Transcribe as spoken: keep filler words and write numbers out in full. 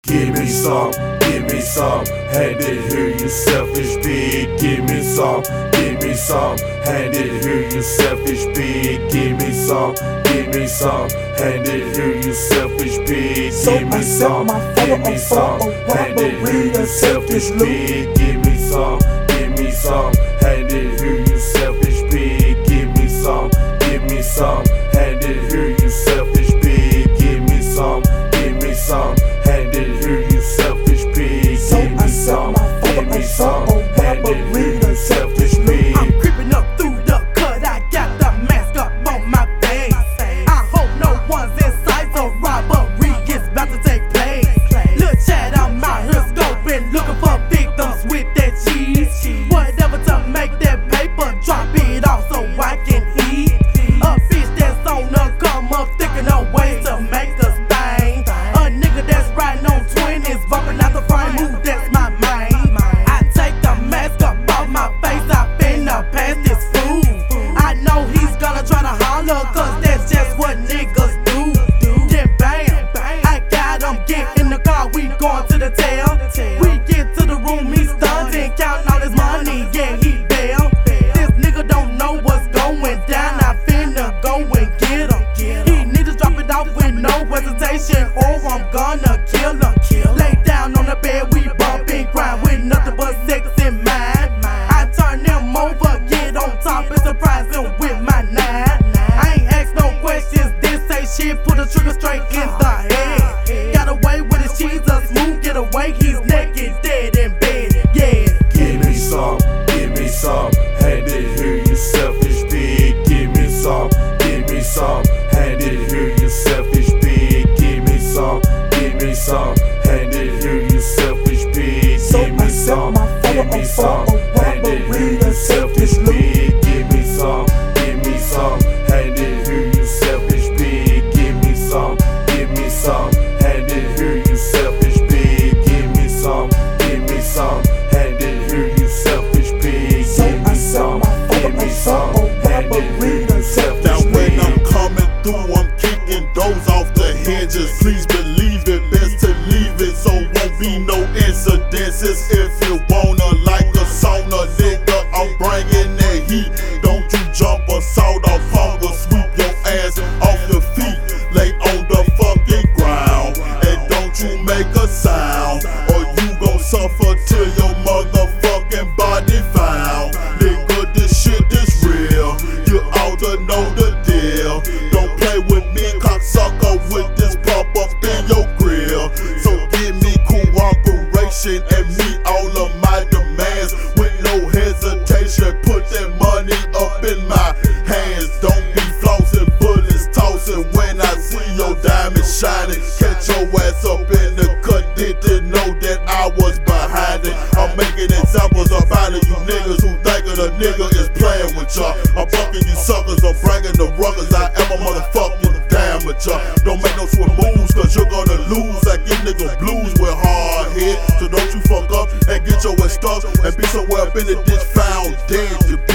Give me some, give me some, hand it here, you selfish pig. Give me some, give me some, hand it here, you selfish pig. Give me some, give me some, hand it here, you selfish pig. Give me some, give me some, hand it here, you selfish pig. Give me some, give me some, hand it here, you selfish pig. Give me some, give me some, hand it here, you selfish pig. Give me some, give me some, hand it here, you selfish pig. Give me some, give me some, hand it here, you selfish pig. I'm creeping up through the cut, I got the mask up on my face. I hope no one's inside, so robbery is about to take place. Look, Chad, I'm out here scoping, looking for victims with that cheese. Whatever to make that paper, drop it off so I can eat. A bitch that's on the come up, thinking of ways to make us bang. A nigga that's riding on twenties, bumping out the frame, ooh, that's my main. I take the mask up off my face, I finna pass this fool. I know he's gonna try to holler, cause that's just what niggas do. Then bam, I got him, get in the car, we going to the tail. We get to the room, he's stunting, counting all his money, yeah, he bail. This nigga don't know what's going down, I finna go and get him. He need to drop it off with no hesitation, or I'm gonna kill him. Lay down on the bed, we bumping, grind with nothing but sex in mind. I turn him over, get on top, and surprise him with my nine. I ain't ask no questions, didn't say shit, put the trigger straight in the head. Got away with his cheese, a smooth getaway, he's naked, dead in bed, yeah. Give me some, give me some, hand it here, you selfish pig. Give me some, give me some, hand it here, you selfish pig. Give me some, give me some, hand it here, you selfish pig. Give me some, give me some, hand it here, you selfish pig. Give me some, give me some, hand it here, you selfish pig. Give me some, give me some, hand it here, you selfish pig. Give me some, give me some, hand it here, you selfish pig. Give me some, give me some, hand it here, you selfish Now when pig. I'm coming through, I'm kicking doors off the hinges. Please believe it, best to leave it, so won't be no incidences. If you wanna like a sauna, nigga, I'm bringing that heat. Don't you jump or sawed off hunger, sweep your ass off your feet, lay on the fucking ground, and don't you make a sound, or you gon' suffer till your motherfucking body found. Nigga, this shit is real, you ought to know the deal. Don't play with me, cocksucker, with this pop up in your grill. So give me cooperation and meet all of my demands with no hesitation. Put that money up in my hands. Don't be flossing, bullets tossing when I see your diamond shining. Catch your ass up in the cut, didn't know that I was behind it. I'm making examples of all of you niggas who thinkin' a nigga is playing with y'all. I'm fucking you suckers, I'm bringing the ruggers. I am a motherfucking damager. Don't make no swim moves, cause you're gonna lose. I give niggas blues with hard head. So don't you fuck up and get your ass stuck and be somewhere up in the ditch found dead. You